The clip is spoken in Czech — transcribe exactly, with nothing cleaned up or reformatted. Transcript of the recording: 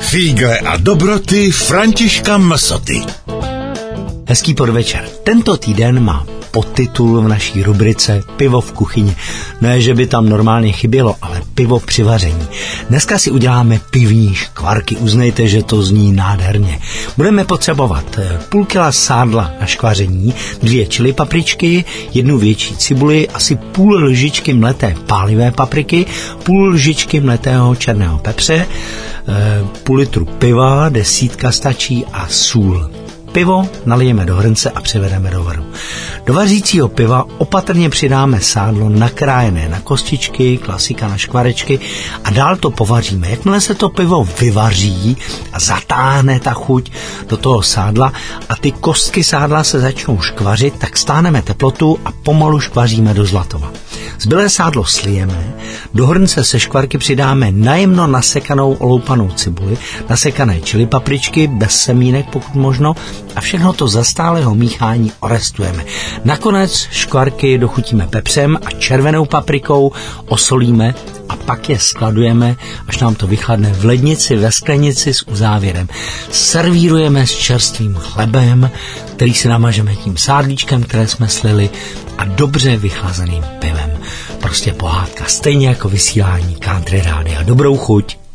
Fígle a dobroty Františka Msoty. Hezký podvečer. Tento týden má podtitul v naší rubrice Pivo v kuchyni. Ne, že by tam normálně chybělo, ale pivo při vaření. Dneska si uděláme pivní škvarky. Uznejte, že to zní nádherně. Budeme potřebovat půl kila sádla na škvaření, dvě čili papričky, jednu větší cibuli, asi půl lžičky mleté pálivé papriky, půl lžičky mletého černého pepře, půl litru piva, desítka stačí a sůl. Pivo nalijeme do hrnce a přivedeme do varu. Do vařícího piva opatrně přidáme sádlo nakrájené na kostičky, klasika na škvarečky a dál to povaříme. Jakmile se to pivo vyvaří a zatáhne ta chuť do toho sádla a ty kostky sádla se začnou škvařit, tak stáneme teplotu a pomalu škvaříme do zlatova. Zbylé sádlo slijeme, do hrnce se škvarky přidáme najemno nasekanou oloupanou cibuli, nasekané čili papričky, bez semínek pokud možno, a všechno to za stálého míchání orestujeme. Nakonec škvarky dochutíme pepřem a červenou paprikou, osolíme a pak je skladujeme, až nám to vychladne v lednici, ve sklenici s uzávěrem. Servírujeme s čerstvým chlebem, který si namažeme tím sádlíčkem, které jsme slili, a dobře vychlazeným pivem. Prostě pohádka, stejně jako vysílání Country Rádia. Dobrou chuť.